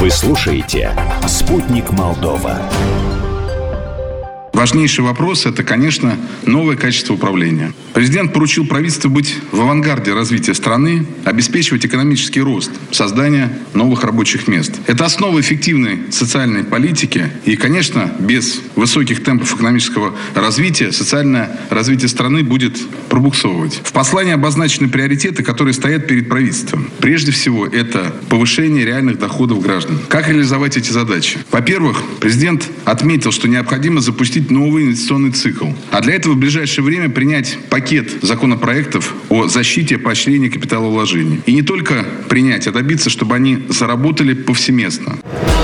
Вы слушаете «Спутник Молдова». Важнейший вопрос – это, конечно, новое качество управления. Президент поручил правительству быть в авангарде развития страны, обеспечивать экономический рост, создание новых рабочих мест. Это основа эффективной социальной политики. И, конечно, без высоких темпов экономического развития социальное развитие страны будет пробуксовывать. В послании обозначены приоритеты, которые стоят перед правительством. Прежде всего, это повышение реальных доходов граждан. Как реализовать эти задачи? Во-первых, президент отметил, что необходимо запустить новый инвестиционный цикл. А для этого в ближайшее время принять пакет законопроектов о защите и поощрении капиталовложений. И не только принять, а добиться, чтобы они заработали повсеместно.